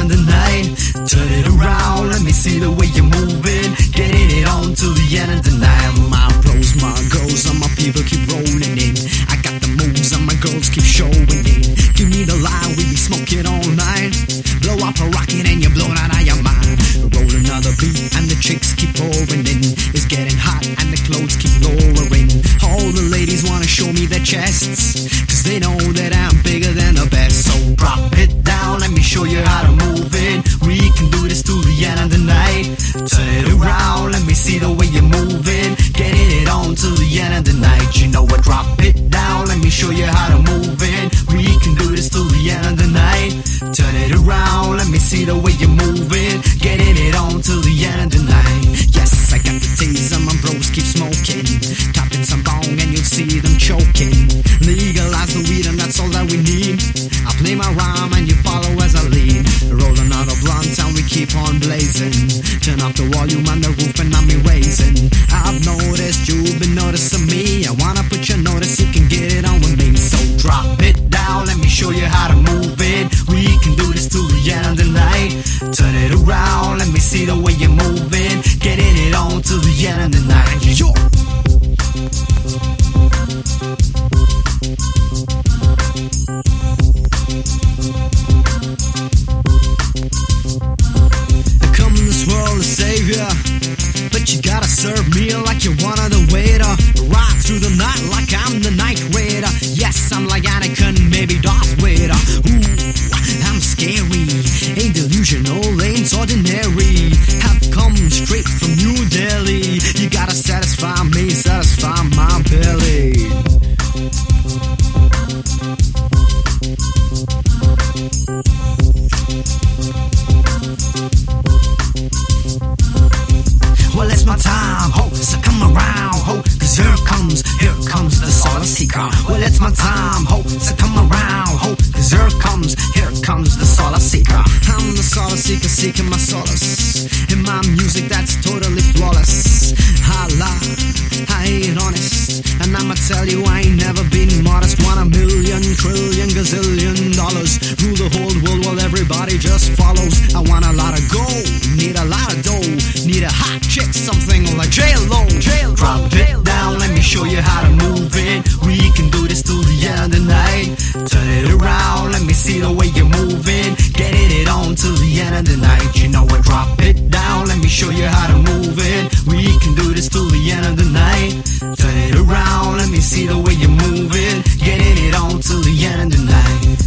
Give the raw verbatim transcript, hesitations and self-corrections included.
of the night. Turn it around, let me see the way you're moving. Getting it on till the end of the night. My bros, my girls, and my people keep rolling in. I got the moves and my girls keep showing it. Give me the line, we be smoking all night. Blow up a rocket and you blow out of your mind. Roll another beat and the chicks keep pouring in. It's getting hot and the clothes keep lowering. All the ladies wanna show me their chests, cause they know that I'm bigger than the best. So drop it down, let me show you how to move it. We can do this till the end of the night. Turn it around, let me see the way you're moving. Getting it on till the end of the night. You know what, drop it down, let me show you how to move it. We can do this till the end of the night. Turn it around, let me see the way you're moving. Getting it on till the end of the night. Yes, I got the taser, my bros keep smoking. Tapping some bong and you'll see them choking. Legalize the weed and that's all that we need. I play my rhyme and you follow as I lead. Roll another blunt and we keep on blazing. Turn up the volume and the roof and I'm erasing. I've noticed you've been noticing me. I wanna put your notice, you can get it on with me. So drop it down, let me show you how to move it. We can do this till the end of the night. Turn it around, let me see the way you're moving. Getting it on till the end of the night. Yo! I come in this world to save ya, but you gotta serve me like you're one of the waiter. Ride through the night like I'm the night raider. Yes, I'm like Anakin, maybe Darth Vader. Ooh, I'm scary, ain't delusional, ain't ordinary. Have come straight from New Delhi. You gotta satisfy me, satisfy my belly. Well, it's my time, ho, so come around, ho, cause here comes, here comes the solar seeker. Well, it's my time, ho, so come around, ho, cause here comes, here comes the solar seeker. I'm the solar seeker, seeking my solace in my music that's totally flawless. I lie, I ain't honest, and I'ma tell you I ain't never been modest. Want a million, trillion, gazillion dollars, rule the whole world while everybody just follows. I want a lot of gold, need a lot of dough, need a hot chick, something like J-Lo. Drop it down, let me show you how to move it. We can do this till the end of the night. Turn it around, let me see the way you're moving. Getting it on till the end of the night. You know what, drop it down, let me show you how to move it. We can do this till the end of the night. Turn it around, let me see the way you're moving. Getting it on till the end of the night.